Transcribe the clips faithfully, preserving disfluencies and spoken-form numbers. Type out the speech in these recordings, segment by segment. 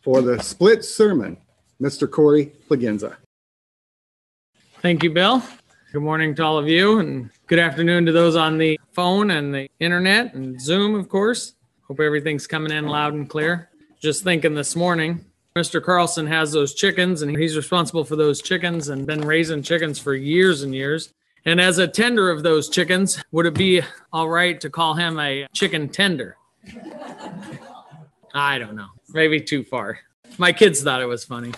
for the split sermon, Mister Corey Plagenza. Thank you, Bill. Good morning to all of you, and good afternoon to those on the phone and the internet and Zoom, of course. Hope everything's coming in loud and clear. Just thinking this morning, Mister Carlson has those chickens, and he's responsible for those chickens and been raising chickens for years and years. And as a tender of those chickens, would it be all right to call him a chicken tender? I don't know. Maybe too far. My kids thought it was funny.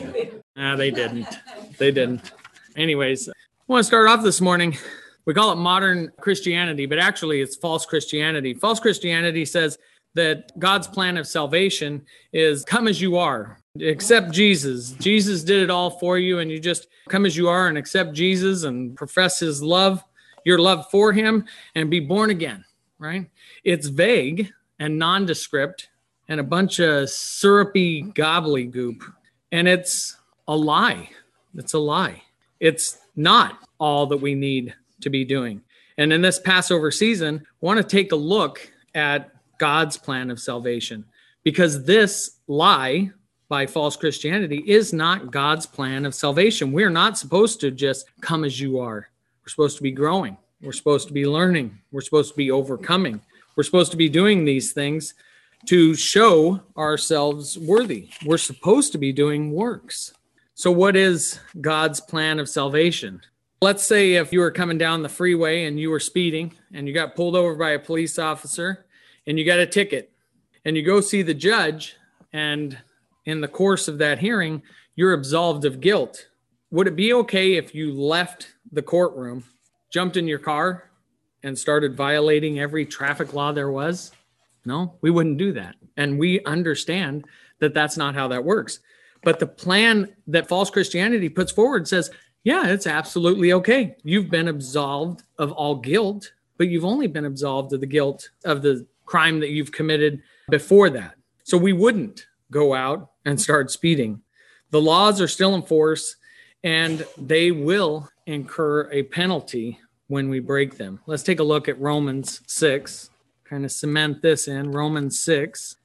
No, they didn't. They didn't. Anyways, I want to start off this morning. We call it modern Christianity, but actually it's false Christianity. False Christianity says that God's plan of salvation is come as you are. Accept Jesus. Jesus did it all for you, and you just come as you are and accept Jesus and profess his love, your love for him, and be born again, right? It's vague and nondescript and a bunch of syrupy gobbledygook, and it's a lie. It's a lie. It's not all that we need to be doing. And in this Passover season, I want to take a look at God's plan of salvation, because this lie by false Christianity is not God's plan of salvation. We're not supposed to just come as you are. We're supposed to be growing. We're supposed to be learning. We're supposed to be overcoming. We're supposed to be doing these things to show ourselves worthy. We're supposed to be doing works. So what is God's plan of salvation? Let's say if you were coming down the freeway and you were speeding and you got pulled over by a police officer and you got a ticket and you go see the judge, and in the course of that hearing, you're absolved of guilt. Would it be okay if you left the courtroom, jumped in your car, and started violating every traffic law there was? No, we wouldn't do that. And we understand that that's not how that works. But the plan that false Christianity puts forward says, yeah, it's absolutely okay. You've been absolved of all guilt, but you've only been absolved of the guilt of the crime that you've committed before that. So we wouldn't go out and start speeding. The laws are still in force, and they will incur a penalty when we break them. Let's take a look at Romans six, kind of cement this in. Romans six.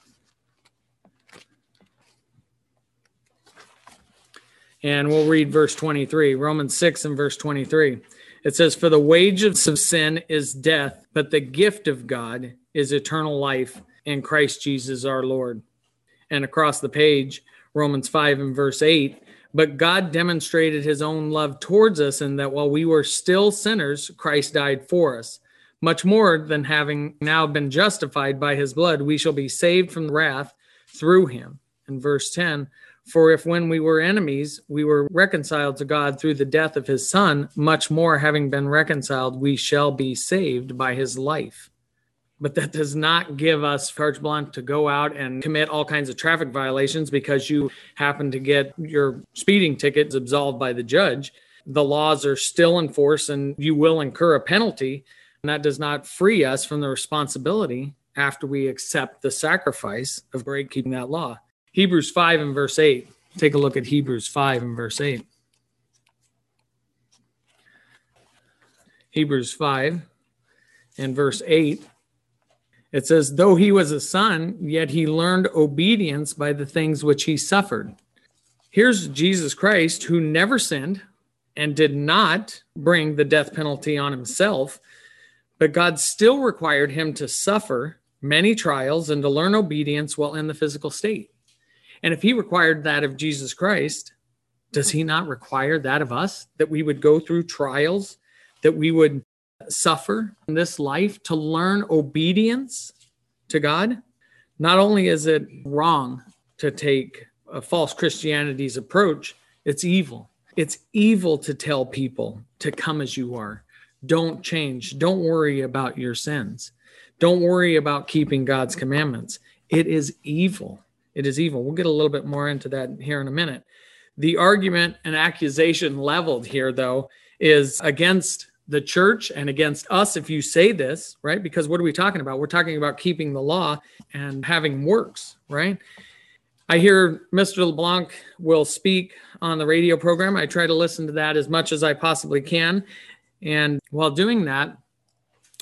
And we'll read verse twenty-three, Romans six and verse twenty-three. It says, for the wages of sin is death, but the gift of God is eternal life in Christ Jesus our Lord. And across the page, Romans five and verse eight, but God demonstrated his own love towards us in that while we were still sinners, Christ died for us. Much more than having now been justified by his blood, we shall be saved from wrath through him. And verse ten, for if when we were enemies, we were reconciled to God through the death of his son, much more having been reconciled, we shall be saved by his life. But that does not give us carte blanche to go out and commit all kinds of traffic violations because you happen to get your speeding tickets absolved by the judge. The laws are still in force and you will incur a penalty. And that does not free us from the responsibility after we accept the sacrifice of break keeping that law. Hebrews five and verse eight. Take a look at Hebrews five and verse eight. Hebrews five and verse eight. It says, though he was a son, yet he learned obedience by the things which he suffered. Here's Jesus Christ, who never sinned and did not bring the death penalty on himself, but God still required him to suffer many trials and to learn obedience while in the physical state. And if he required that of Jesus Christ, does he not require that of us, that we would go through trials, that we would suffer in this life to learn obedience to God? Not only is it wrong to take a false Christianity's approach, it's evil. It's evil to tell people to come as you are. Don't change. Don't worry about your sins. Don't worry about keeping God's commandments. It is evil. It is evil. We'll get a little bit more into that here in a minute. The argument and accusation leveled here, though, is against the church and against us if you say this, right? Because what are we talking about? We're talking about keeping the law and having works, right? I hear Mister LeBlanc will speak on the radio program. I try to listen to that as much as I possibly can. And while doing that,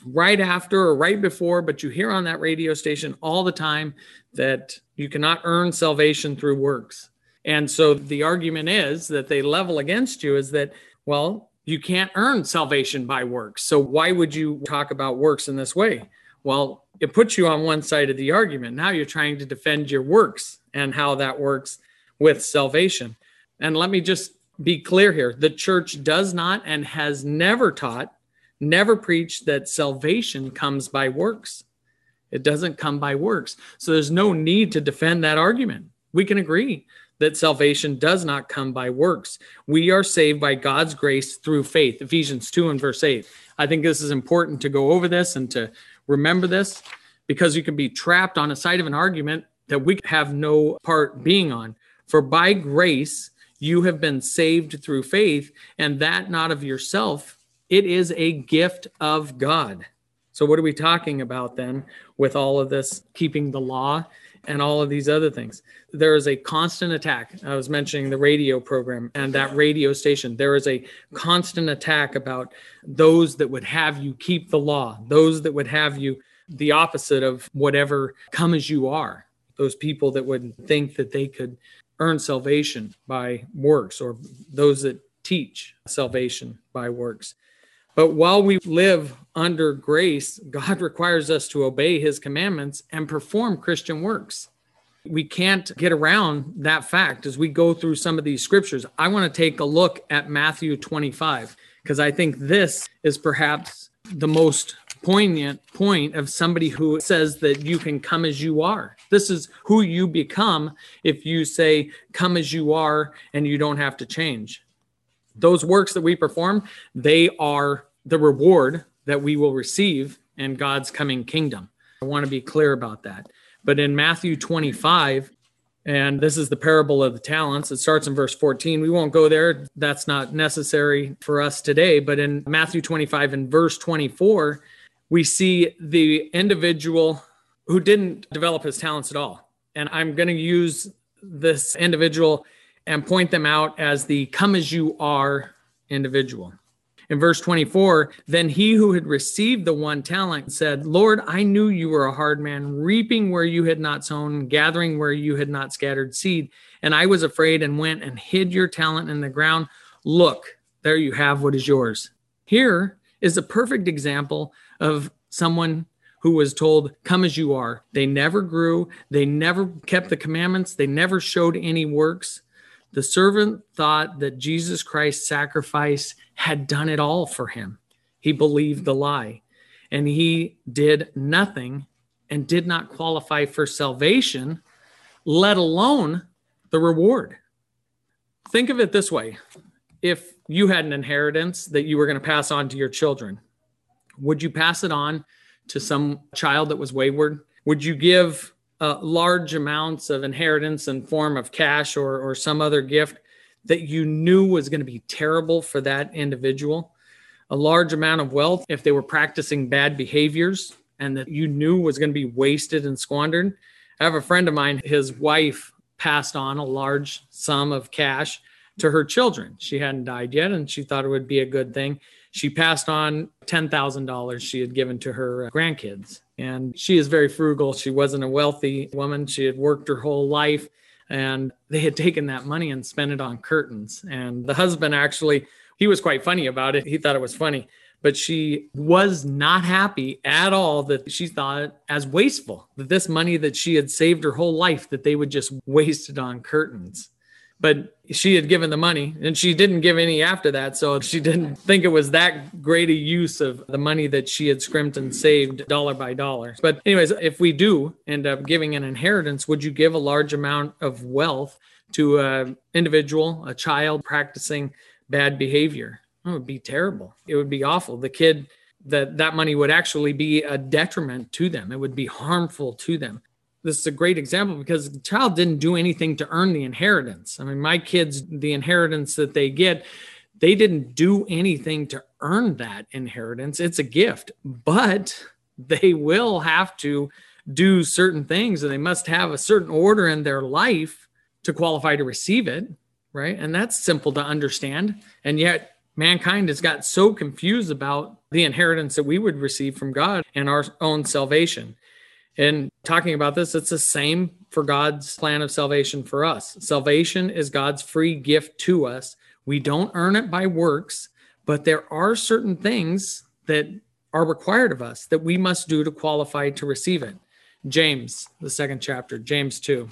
right after or right before, but you hear on that radio station all the time that you cannot earn salvation through works. And so the argument is that they level against you is that, well, you can't earn salvation by works. So why would you talk about works in this way? Well, it puts you on one side of the argument. Now you're trying to defend your works and how that works with salvation. And let me just be clear here. The church does not and has never taught, never preached that salvation comes by works. It doesn't come by works. So there's no need to defend that argument. We can agree that salvation does not come by works. We are saved by God's grace through faith. Ephesians two and verse eight. I think this is important to go over this and to remember this, because you can be trapped on a side of an argument that we have no part being on. For by grace, you have been saved through faith, and that not of yourself. It is a gift of God. So what are we talking about then with all of this, keeping the law and all of these other things? There is a constant attack. I was mentioning the radio program and that radio station. There is a constant attack about those that would have you keep the law, those that would have you the opposite of whatever come as you are, those people that would think that they could earn salvation by works, or those that teach salvation by works. But while we live under grace, God requires us to obey his commandments and perform Christian works. We can't get around that fact as we go through some of these scriptures. I want to take a look at Matthew twenty-five, because I think this is perhaps the most poignant point of somebody who says that you can come as you are. This is who you become if you say, come as you are, and you don't have to change. Those works that we perform, they are the reward that we will receive in God's coming kingdom. I want to be clear about that. But in Matthew twenty-five, and this is the parable of the talents, it starts in verse fourteen. We won't go there. That's not necessary for us today. But in Matthew twenty-five and verse twenty-four, we see the individual who didn't develop his talents at all. And I'm going to use this individual and point them out as the come as you are individual. In verse twenty-four, then he who had received the one talent said, Lord, I knew you were a hard man, reaping where you had not sown, gathering where you had not scattered seed. And I was afraid and went and hid your talent in the ground. Look, there you have what is yours. Here is a perfect example of someone who was told, come as you are. They never grew. They never kept the commandments. They never showed any works. The servant thought that Jesus Christ's sacrifice had done it all for him. He believed the lie, and he did nothing and did not qualify for salvation, let alone the reward. Think of it this way. If you had an inheritance that you were going to pass on to your children, would you pass it on to some child that was wayward? Would you give uh, large amounts of inheritance in form of cash or, or some other gift that you knew was going to be terrible for that individual? A large amount of wealth if they were practicing bad behaviors and that you knew was going to be wasted and squandered? I have a friend of mine, his wife passed on a large sum of cash to her children. She hadn't died yet, and she thought it would be a good thing. She passed on ten thousand dollars she had given to her grandkids. And she is very frugal. She wasn't a wealthy woman. She had worked her whole life, and they had taken that money and spent it on curtains. And the husband actually, he was quite funny about it. He thought it was funny, but she was not happy at all that she thought it as wasteful, that this money that she had saved her whole life, that they would just waste it on curtains. But she had given the money, and she didn't give any after that. So she didn't think it was that great a use of the money that she had scrimped and saved dollar by dollar. But anyways, if we do end up giving an inheritance, would you give a large amount of wealth to an individual, a child practicing bad behavior? It would be terrible. It would be awful. The kid, that that money would actually be a detriment to them. It would be harmful to them. This is a great example because the child didn't do anything to earn the inheritance. I mean, my kids, the inheritance that they get, they didn't do anything to earn that inheritance. It's a gift, but they will have to do certain things, and they must have a certain order in their life to qualify to receive it, right? And that's simple to understand. And yet mankind has got so confused about the inheritance that we would receive from God and our own salvation. And talking about this, it's the same for God's plan of salvation for us. Salvation is God's free gift to us. We don't earn it by works, but there are certain things that are required of us that we must do to qualify to receive it. James, the second chapter, James two.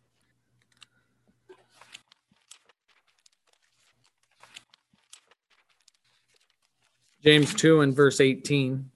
James two and verse eighteen.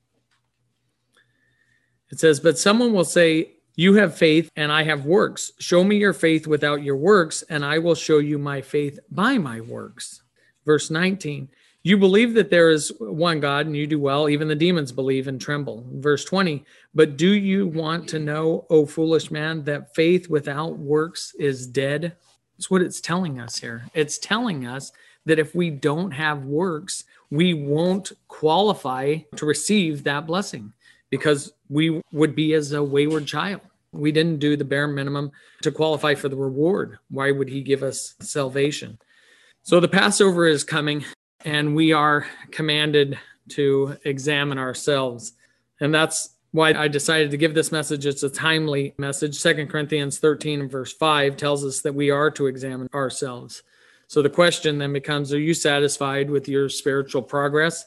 It says, but someone will say, you have faith and I have works. Show me your faith without your works, and I will show you my faith by my works. Verse nineteen, you believe that there is one God and you do well. Even the demons believe and tremble. Verse twenty, but do you want to know, O foolish man, that faith without works is dead? That's what it's telling us here. It's telling us that if we don't have works, we won't qualify to receive that blessing, because we would be as a wayward child. We didn't do the bare minimum to qualify for the reward. Why would he give us salvation? So the Passover is coming, and we are commanded to examine ourselves. And that's why I decided to give this message. It's a timely message. Second Corinthians thirteen and verse five tells us that we are to examine ourselves. So the question then becomes, are you satisfied with your spiritual progress?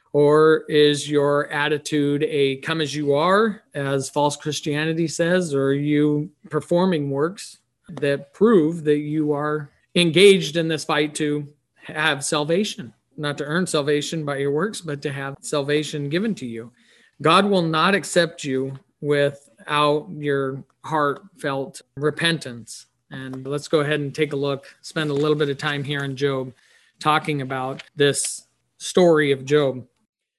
Or is your attitude a come as you are, as false Christianity says? Or are you performing works that prove that you are engaged in this fight to have salvation? Not to earn salvation by your works, but to have salvation given to you. God will not accept you without your heartfelt repentance. And let's go ahead and take a look, spend a little bit of time here in Job, talking about this story of Job.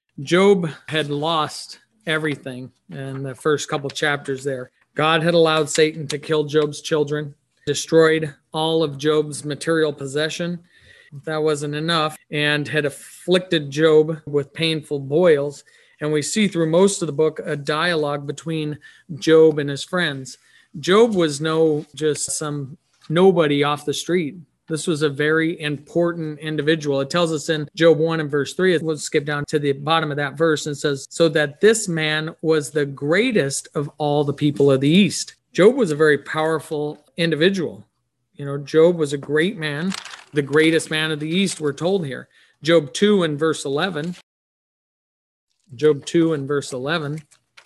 Job had lost everything in the first couple chapters there. God had allowed Satan to kill Job's children, destroyed all of Job's material possession. That wasn't enough, and had afflicted Job with painful boils. And we see through most of the book a dialogue between Job and his friends. Job was no just some nobody off the street. This was a very important individual. It tells us in Job one and verse three, we'll skip down to the bottom of that verse, and says, so that this man was the greatest of all the people of the East. Job was a very powerful individual. You know, Job was a great man, the greatest man of the East, we're told here. Job two and verse eleven. Job two and verse eleven.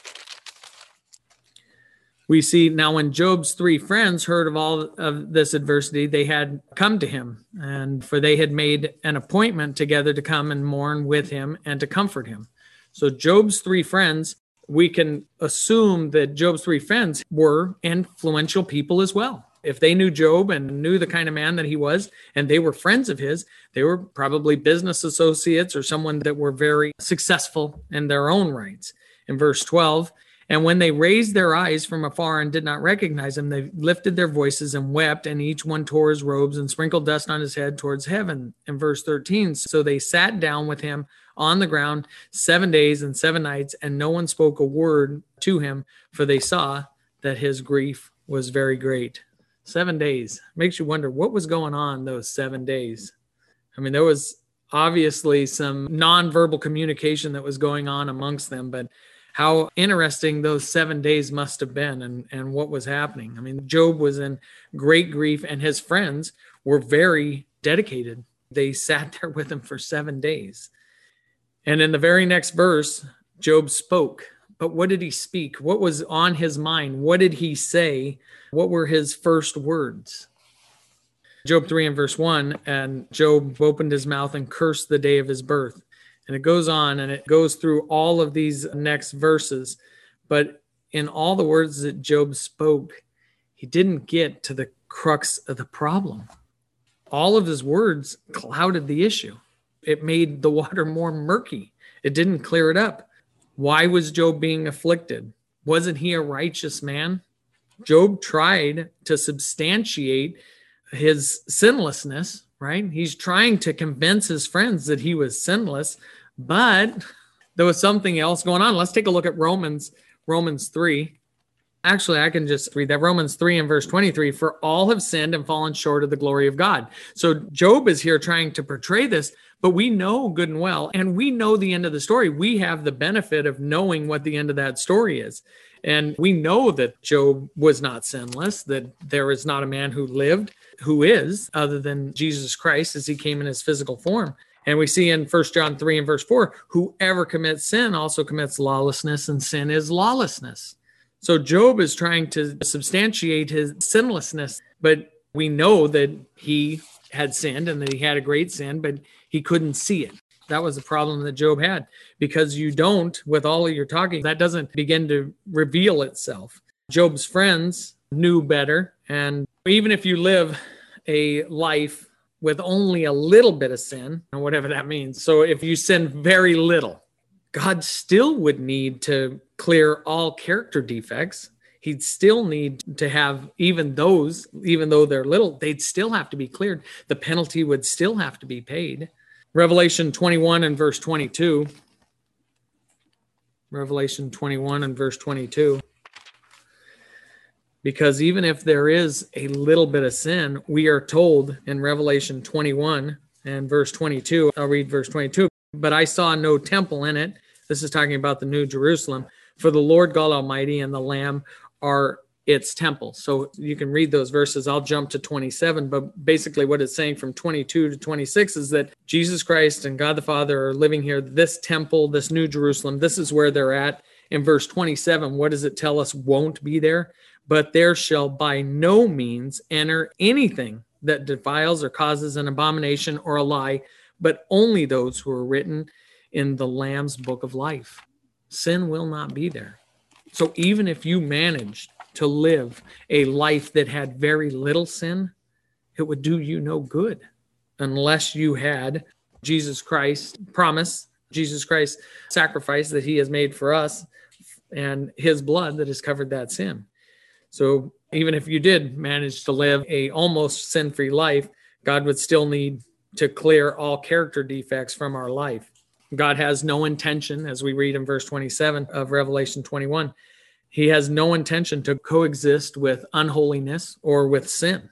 We see now when Job's three friends heard of all of this adversity, they had come to him, and for they had made an appointment together to come and mourn with him and to comfort him. So Job's three friends, we can assume that Job's three friends were influential people as well. If they knew Job and knew the kind of man that he was, and they were friends of his, they were probably business associates or someone that were very successful in their own rights. In verse twelve, and when they raised their eyes from afar and did not recognize him, they lifted their voices and wept, and each one tore his robes and sprinkled dust on his head towards heaven. In verse thirteen, so they sat down with him on the ground seven days and seven nights, and no one spoke a word to him, for they saw that his grief was very great. Seven days. Makes you wonder what was going on those seven days. I mean, there was obviously some nonverbal communication that was going on amongst them, but how interesting those seven days must have been, and, and what was happening. I mean, Job was in great grief, and his friends were very dedicated. They sat there with him for seven days. And in the very next verse, Job spoke. But what did he speak? What was on his mind? What did he say? What were his first words? Job three and verse one, and Job opened his mouth and cursed the day of his birth. And it goes on, and it goes through all of these next verses. But in all the words that Job spoke, he didn't get to the crux of the problem. All of his words clouded the issue. It made the water more murky. It didn't clear it up. Why was Job being afflicted? Wasn't he a righteous man? Job tried to substantiate his sinlessness, right? He's trying to convince his friends that he was sinless, but there was something else going on. Let's take a look at Romans, Romans three. Actually, I can just read that. Romans three and verse twenty-three, for all have sinned and fallen short of the glory of God. So Job is here trying to portray this, but we know good and well, and we know the end of the story. We have the benefit of knowing what the end of that story is. And we know that Job was not sinless, that there is not a man who lived, who is, other than Jesus Christ as he came in his physical form. And we see in First John three and verse four, whoever commits sin also commits lawlessness, and sin is lawlessness. So Job is trying to substantiate his sinlessness, but we know that he had sinned and that he had a great sin, but he couldn't see it. That was the problem that Job had, because you don't, with all of your talking, that doesn't begin to reveal itself. Job's friends knew better. And even if you live a life with only a little bit of sin, or whatever that means, so if you sin very little, God still would need to clear all character defects. He'd still need to have even those, even though they're little, they'd still have to be cleared. The penalty would still have to be paid. Revelation twenty-one and verse twenty-two. Revelation twenty-one and verse twenty-two. Because even if there is a little bit of sin, we are told in Revelation twenty-one and verse twenty-two, I'll read verse twenty-two, but I saw no temple in it. This is talking about the New Jerusalem. For the Lord God Almighty and the Lamb are its temple. So you can read those verses. I'll jump to twenty-seven, but basically what it's saying from twenty-two to twenty-six is that Jesus Christ and God the Father are living here. This temple, this New Jerusalem, this is where they're at. In verse twenty-seven, what does it tell us won't be there? But there shall by no means enter anything that defiles or causes an abomination or a lie, but only those who are written in the Lamb's book of life. Sin will not be there. So even if you managed to live a life that had very little sin, it would do you no good unless you had Jesus Christ's promise, Jesus Christ's sacrifice that he has made for us, and his blood that has covered that sin. So even if you did manage to live a almost sin-free life, God would still need to clear all character defects from our life. God has no intention, as we read in verse twenty-seven of Revelation twenty-one, he has no intention to coexist with unholiness or with sin.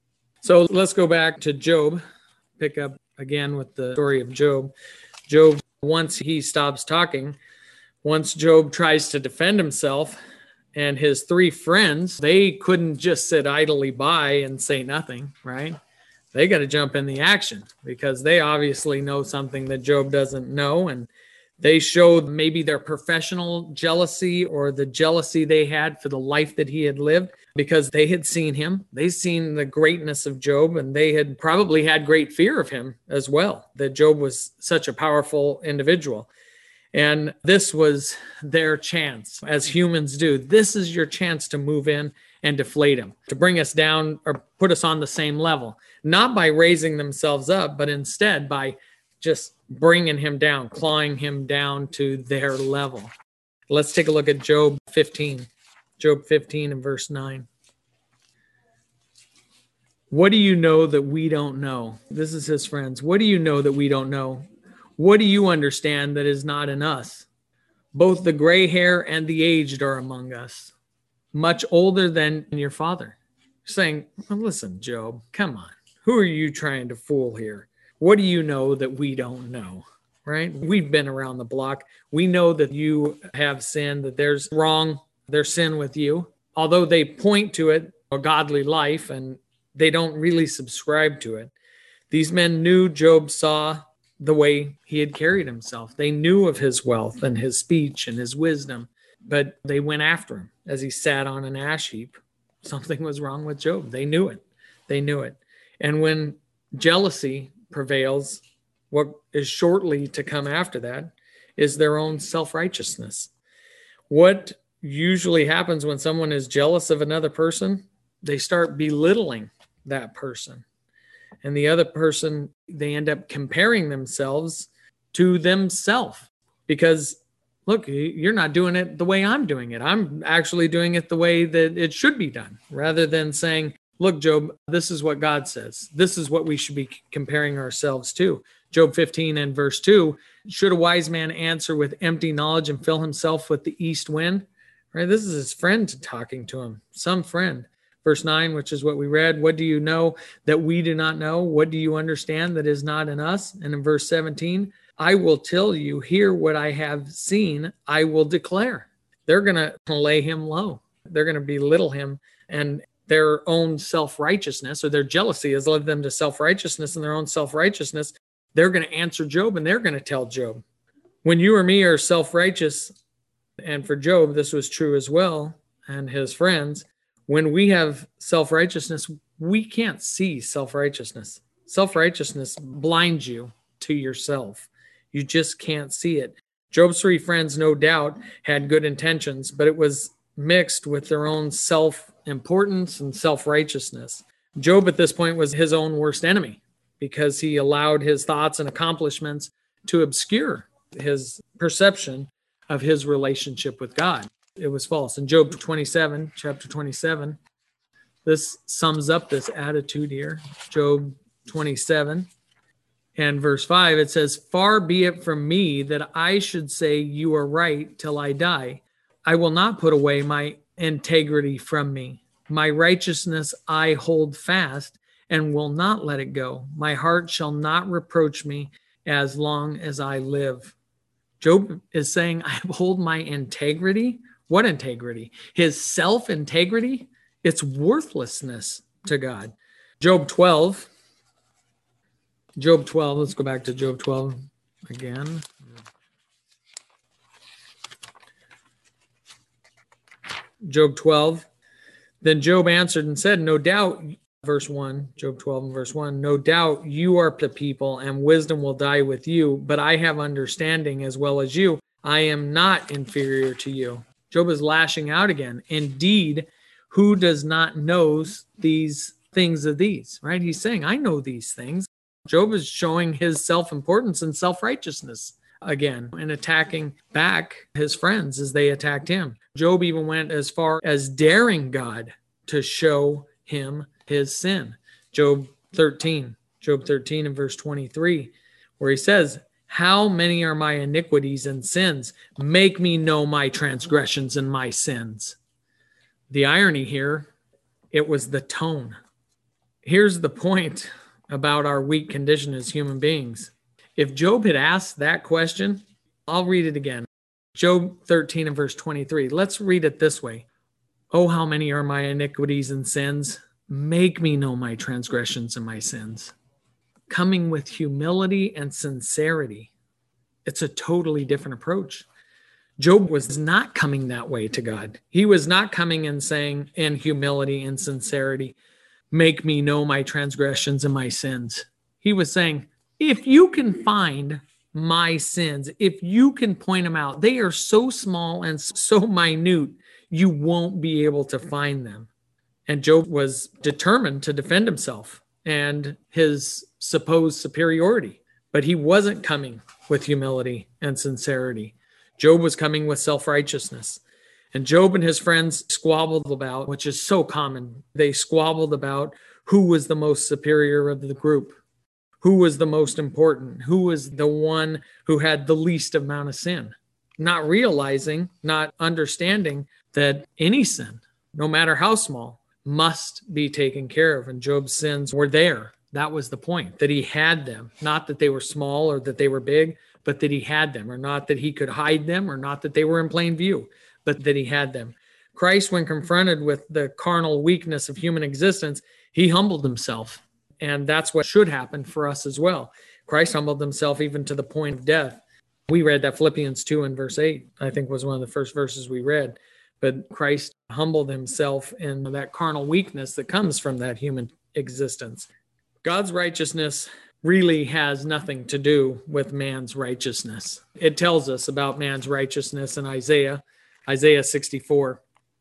So let's go back to Job, pick up again with the story of Job. Job, once he stops talking, once Job tries to defend himself, and his three friends, they couldn't just sit idly by and say nothing, right? They got to jump in the action because they obviously know something that Job doesn't know. And they showed maybe their professional jealousy or the jealousy they had for the life that he had lived because they had seen him. They'd seen the greatness of Job, and they had probably had great fear of him as well, that Job was such a powerful individual. And this was their chance, as humans do. This is your chance to move in and deflate him, to bring us down or put us on the same level, not by raising themselves up, but instead by just bringing him down, clawing him down to their level. Let's take a look at Job fifteen. Job fifteen and verse nine. What do you know that we don't know? This is his friends. What do you know that we don't know? What do you understand that is not in us? Both the gray hair and the aged are among us, much older than your father. Saying, well, listen, Job, come on. Who are you trying to fool here? What do you know that we don't know? Right? We've been around the block. We know that you have sin, that there's wrong, there's sin with you. Although they point to it, a godly life, and they don't really subscribe to it. These men knew Job saw the way he had carried himself. They knew of his wealth and his speech and his wisdom, but they went after him as he sat on an ash heap. Something was wrong with Job. They knew it. They knew it. And when jealousy prevails, what is shortly to come after that is their own self-righteousness. What usually happens when someone is jealous of another person, they start belittling that person. And the other person, they end up comparing themselves to themselves because, look, you're not doing it the way I'm doing it. I'm actually doing it the way that it should be done, rather than saying, look, Job, this is what God says. This is what we should be comparing ourselves to. Job fifteen and verse two, should a wise man answer with empty knowledge and fill himself with the east wind? right? This is his friend talking to him, some friend. Verse nine, which is what we read, what do you know that we do not know? What do you understand that is not in us? And in verse seventeen, I will tell you, hear what I have seen, I will declare. They're going to lay him low. They're going to belittle him, and their own self-righteousness or their jealousy has led them to self-righteousness, and their own self-righteousness, they're going to answer Job, and they're going to tell Job, when you or me are self-righteous, and for Job, this was true as well, and his friends, when we have self-righteousness, we can't see self-righteousness. Self-righteousness blinds you to yourself. You just can't see it. Job's three friends, no doubt, had good intentions, but it was mixed with their own self-importance and self-righteousness. Job at this point was his own worst enemy because he allowed his thoughts and accomplishments to obscure his perception of his relationship with God. It was false. In Job twenty-seven, chapter twenty-seven, this sums up this attitude here. Job twenty-seven and verse five, it says, far be it from me that I should say you are right till I die. I will not put away my integrity from me. My righteousness I hold fast and will not let it go. My heart shall not reproach me as long as I live. Job is saying, I hold my integrity. What integrity? His self-integrity? It's worthlessness to God. Job twelve. Job twelve. Let's go back to Job twelve again. Job twelve. Then Job answered and said, no doubt, verse one, Job twelve and verse one, no doubt you are the people and wisdom will die with you, but I have understanding as well as you. I am not inferior to you. Job is lashing out again. Indeed, who does not know these things of these, right? He's saying, I know these things. Job is showing his self-importance and self-righteousness again and attacking back his friends as they attacked him. Job even went as far as daring God to show him his sin. Job thirteen, Job thirteen and verse twenty-three, where he says, how many are my iniquities and sins? Make me know my transgressions and my sins. The irony here, it was the tone. Here's the point about our weak condition as human beings. If Job had asked that question, I'll read it again. Job thirteen and verse twenty-three. Let's read it this way. Oh, how many are my iniquities and sins? Make me know my transgressions and my sins. Coming with humility and sincerity. It's a totally different approach. Job was not coming that way to God. He was not coming and saying in humility and sincerity, make me know my transgressions and my sins. He was saying, if you can find my sins, if you can point them out, they are so small and so minute, you won't be able to find them. And Job was determined to defend himself and his supposed superiority, but he wasn't coming with humility and sincerity. Job was coming with self-righteousness. And Job and his friends squabbled about, which is so common, they squabbled about who was the most superior of the group, who was the most important, who was the one who had the least amount of sin, not realizing, not understanding that any sin, no matter how small, must be taken care of. And Job's sins were there. That was the point, that he had them, not that they were small or that they were big, but that he had them, or not that he could hide them, or not that they were in plain view, but that he had them. Christ, when confronted with the carnal weakness of human existence, he humbled himself. And that's what should happen for us as well. Christ humbled himself even to the point of death. We read that Philippians two and verse eight, I think was one of the first verses we read. But Christ humbled himself in that carnal weakness that comes from that human existence. God's righteousness really has nothing to do with man's righteousness. It tells us about man's righteousness in Isaiah, Isaiah sixty-four.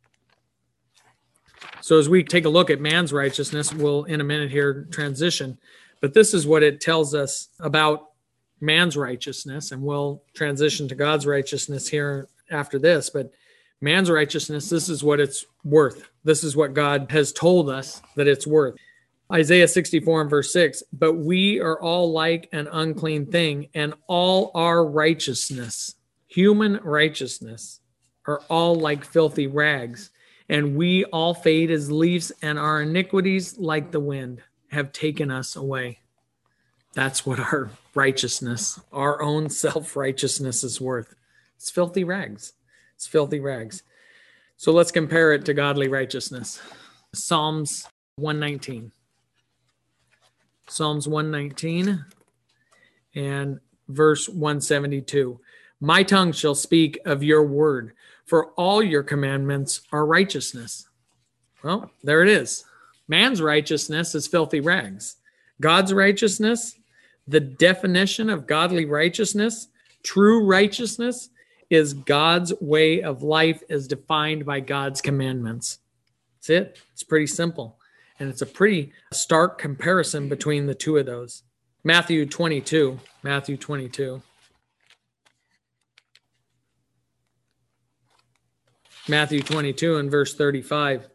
So as we take a look at man's righteousness, we'll in a minute here transition. But this is what it tells us about man's righteousness, and we'll transition to God's righteousness here after this. But man's righteousness, this is what it's worth. This is what God has told us that it's worth. Isaiah sixty-four and verse six, but we are all like an unclean thing, and all our righteousness, human righteousness, are all like filthy rags, and we all fade as leaves, and our iniquities, like the wind, have taken us away. That's what our righteousness, our own self-righteousness is worth. It's filthy rags. It's filthy rags. So let's compare it to godly righteousness. Psalms one nineteen. Psalms one nineteen and verse one seventy-two. My tongue shall speak of your word, for all your commandments are righteousness. Well, there it is. Man's righteousness is filthy rags. God's righteousness, the definition of godly righteousness, true righteousness, is God's way of life as defined by God's commandments. That's it. It's pretty simple. And it's a pretty stark comparison between the two of those. Matthew twenty-two. Matthew twenty-two. Matthew twenty-two and verse thirty-five.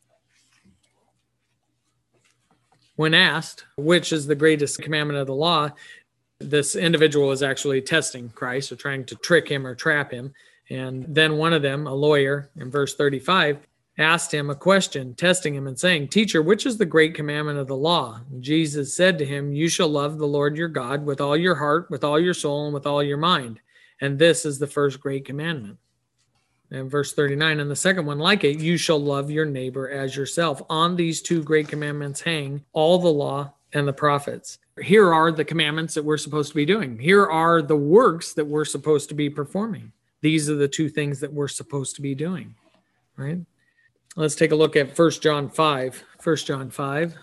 When asked which is the greatest commandment of the law, this individual was actually testing Christ or trying to trick him or trap him. And then one of them, a lawyer, in verse thirty-five, asked him a question, testing him and saying, Teacher, which is the great commandment of the law? And Jesus said to him, You shall love the Lord your God with all your heart, with all your soul, and with all your mind. And this is the first great commandment. And verse thirty-nine, and the second one like it, you shall love your neighbor as yourself. On these two great commandments hang all the law and the prophets. Here are the commandments that we're supposed to be doing. Here are the works that we're supposed to be performing. These are the two things that we're supposed to be doing, right? Let's take a look at First John five. First John five.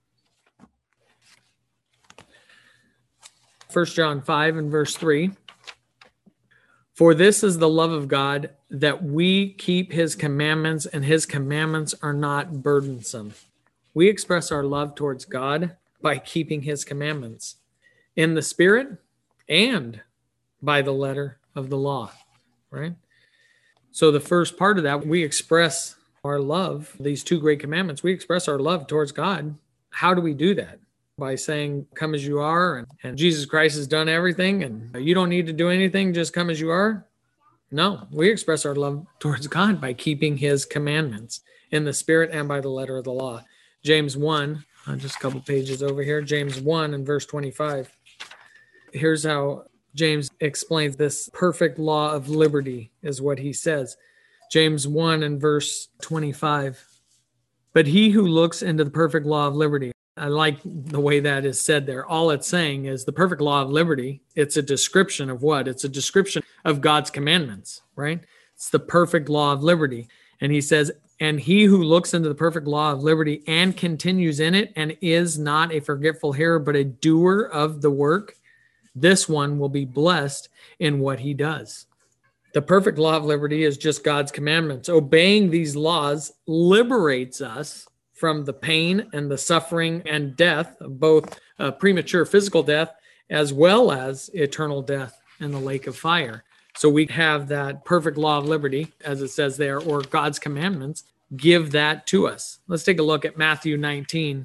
First John five and verse three. For this is the love of God, that we keep his commandments, and his commandments are not burdensome. We express our love towards God by keeping his commandments in the spirit and by the letter of the law, right? So the first part of that, we express our love, these two great commandments, we express our love towards God. How do we do that? By saying, come as you are, and, and Jesus Christ has done everything, and you don't need to do anything, just come as you are? No, we express our love towards God by keeping his commandments in the spirit and by the letter of the law. James one, uh, just a couple pages over here, James one and verse twenty-five. Here's how James explains this perfect law of liberty, is what he says. James one and verse twenty-five. But he who looks into the perfect law of liberty, I like the way that is said there. All it's saying is the perfect law of liberty. It's a description of what? It's a description of God's commandments, right? It's the perfect law of liberty. And he says, and he who looks into the perfect law of liberty and continues in it and is not a forgetful hearer, but a doer of the work, this one will be blessed in what he does. The perfect law of liberty is just God's commandments. Obeying these laws liberates us from the pain and the suffering and death of both uh, premature physical death as well as eternal death in the lake of fire. So we have that perfect law of liberty, as it says there, or God's commandments, give that to us. Let's take a look at Matthew nineteen.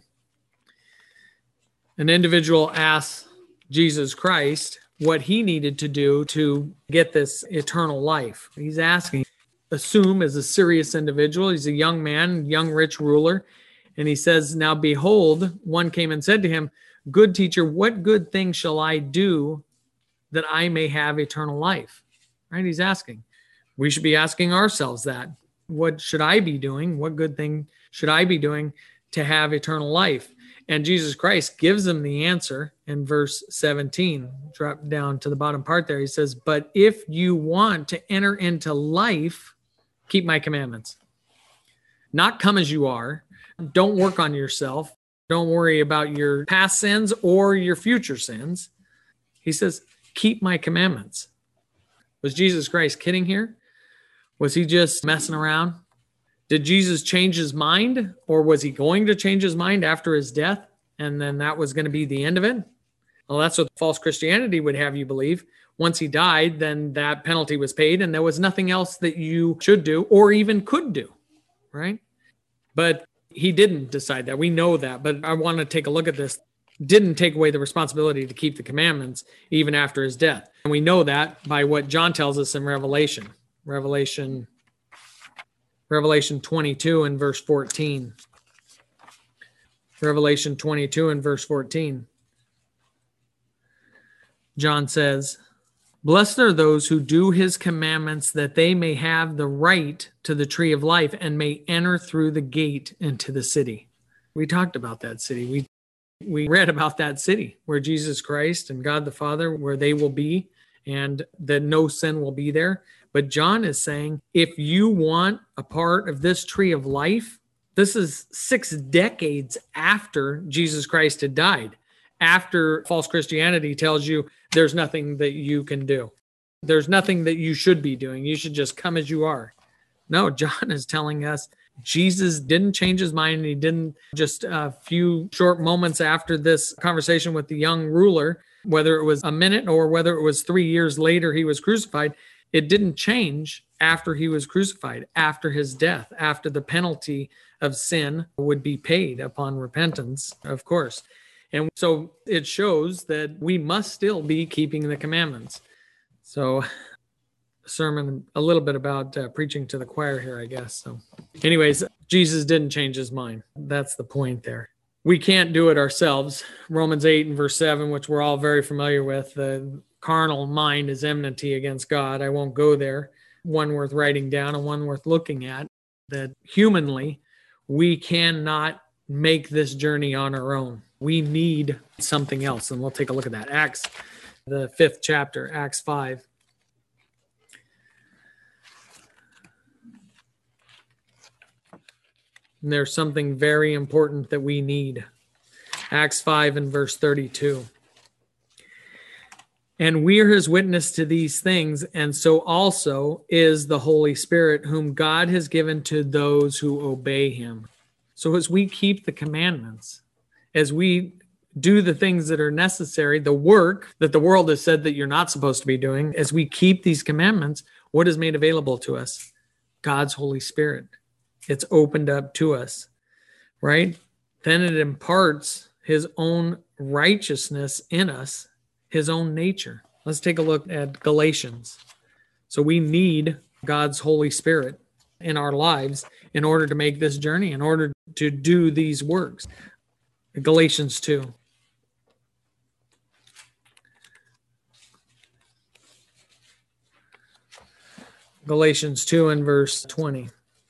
An individual asks Jesus Christ what he needed to do to get this eternal life. He's asking, assume as a serious individual, he's a young man, young rich ruler. And he says, now behold, one came and said to him, good teacher, what good thing shall I do that I may have eternal life? Right? He's asking. We should be asking ourselves that. What should I be doing? What good thing should I be doing to have eternal life? And Jesus Christ gives him the answer in verse seventeen. Drop down to the bottom part there. He says, but if you want to enter into life, keep my commandments. Not come as you are. Don't work on yourself. Don't worry about your past sins or your future sins. He says, keep my commandments. Was Jesus Christ kidding here? Was he just messing around? Did Jesus change his mind, or was he going to change his mind after his death? And then that was going to be the end of it? Well, that's what false Christianity would have you believe. Once he died, then that penalty was paid and there was nothing else that you should do or even could do, right? But he didn't decide that. We know that, but I want to take a look at this. Didn't take away the responsibility to keep the commandments even after his death. And we know that by what John tells us in Revelation. Revelation Revelation twenty-two and verse fourteen. Revelation twenty-two and verse fourteen. John says, "Blessed are those who do his commandments, that they may have the right to the tree of life and may enter through the gate into the city." We talked about that city. We we read about that city where Jesus Christ and God the Father, where they will be, and that no sin will be there. But John is saying, if you want a part of this tree of life, this is six decades after Jesus Christ had died, after false Christianity tells you there's nothing that you can do. There's nothing that you should be doing. You should just come as you are. No, John is telling us Jesus didn't change his mind. And he didn't just a few short moments after this conversation with the young ruler, whether it was a minute or whether it was three years later he was crucified, it didn't change after he was crucified, after his death, after the penalty of sin would be paid upon repentance, of course. And so it shows that we must still be keeping the commandments. So sermon a little bit about uh, preaching to the choir here, I guess. So anyways, Jesus didn't change his mind. That's the point there. We can't do it ourselves. Romans eight and verse seven, which we're all very familiar with, the carnal mind is enmity against God. I won't go there. One worth writing down and one worth looking at, that humanly, we cannot make this journey on our own. We need something else. And we'll take a look at that. Acts, the fifth chapter, Acts five. And there's something very important that we need. Acts five and verse thirty-two. "And we are his witness to these things, and so also is the Holy Spirit, whom God has given to those who obey him." So as we keep the commandments, as we do the things that are necessary, the work that the world has said that you're not supposed to be doing, as we keep these commandments, what is made available to us? God's Holy Spirit. It's opened up to us, right? Then it imparts his own righteousness in us, his own nature. Let's take a look at Galatians. So we need God's Holy Spirit in our lives in order to make this journey, in order to do these works. Galatians two. Galatians two and verse twenty.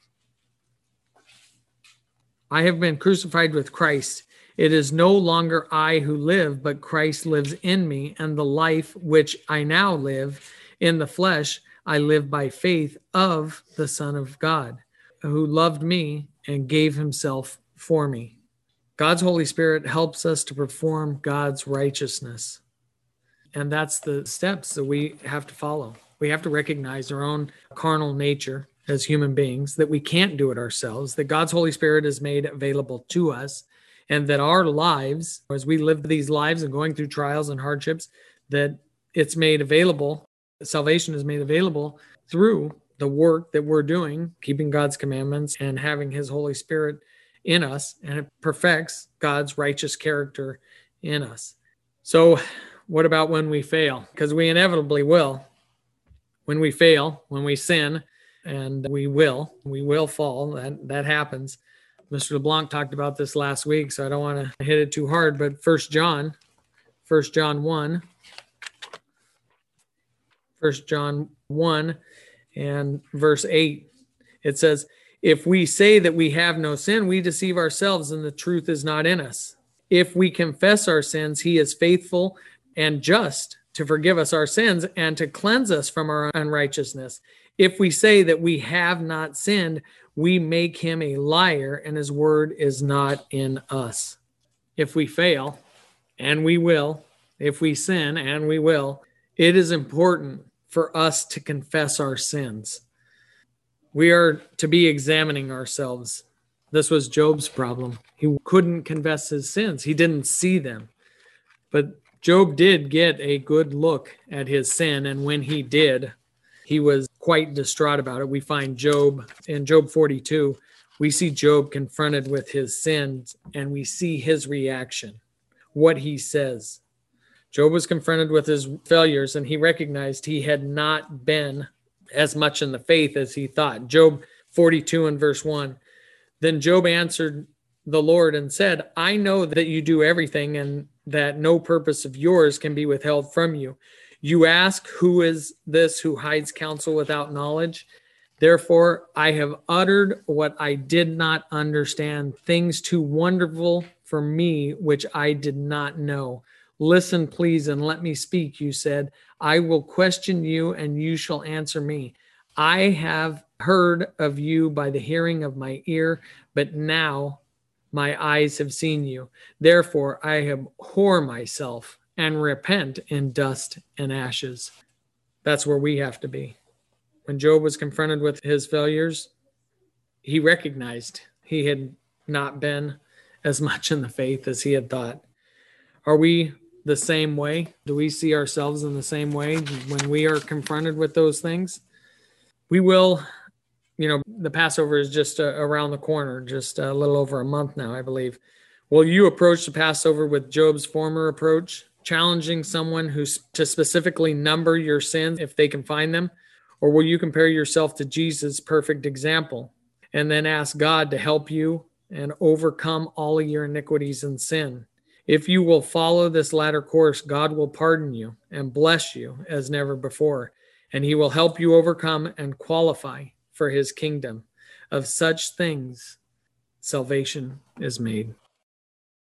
"I have been crucified with Christ. It is no longer I who live, but Christ lives in me, and the life which I now live in the flesh, I live by faith of the Son of God, who loved me and gave himself for me." God's Holy Spirit helps us to perform God's righteousness. And that's the steps that we have to follow. We have to recognize our own carnal nature as human beings, that we can't do it ourselves, that God's Holy Spirit is made available to us, and that our lives, as we live these lives and going through trials and hardships, that it's made available, salvation is made available through the work that we're doing, keeping God's commandments and having his Holy Spirit in us, and it perfects God's righteous character in us. So what about when we fail? Because we inevitably will. When we fail, when we sin, and we will, we will fall. That, that happens. Mister LeBlanc talked about this last week, so I don't want to hit it too hard, but First John, First John one, First John one and verse eight, it says, "If we say that we have no sin, we deceive ourselves and the truth is not in us. If we confess our sins, he is faithful and just to forgive us our sins and to cleanse us from our unrighteousness. If we say that we have not sinned, we make him a liar and his word is not in us." If we fail, and we will, if we sin, and we will, it is important for us to confess our sins. We are to be examining ourselves. This was Job's problem. He couldn't confess his sins. He didn't see them. But Job did get a good look at his sin, and when he did, he was quite distraught about it. We find Job in Job forty-two. We see Job confronted with his sins, and we see his reaction, what he says. Job was confronted with his failures, and he recognized he had not been as much in the faith as he thought. Job forty-two and verse one. Then Job answered the Lord and said, I know that you do everything and that no purpose of yours can be withheld from you. You ask, who is this who hides counsel without knowledge? Therefore, I have uttered what I did not understand, things too wonderful for me, which I did not know. Listen, please, and let me speak, you said. I will question you, and you shall answer me. I have heard of you by the hearing of my ear, but now my eyes have seen you. Therefore, I abhor myself and repent in dust and ashes. That's where we have to be. When Job was confronted with his failures, he recognized he had not been as much in the faith as he had thought. Are we the same way? Do we see ourselves in the same way when we are confronted with those things? We will, you know, the Passover is just uh, around the corner, just a little over a month now, I believe. Will you approach the Passover with Job's former approach, challenging someone who's to specifically number your sins if they can find them? Or will you compare yourself to Jesus' perfect example and then ask God to help you and overcome all of your iniquities and sin? If you will follow this latter course, God will pardon you and bless you as never before, and he will help you overcome and qualify for his kingdom. Of such things, salvation is made.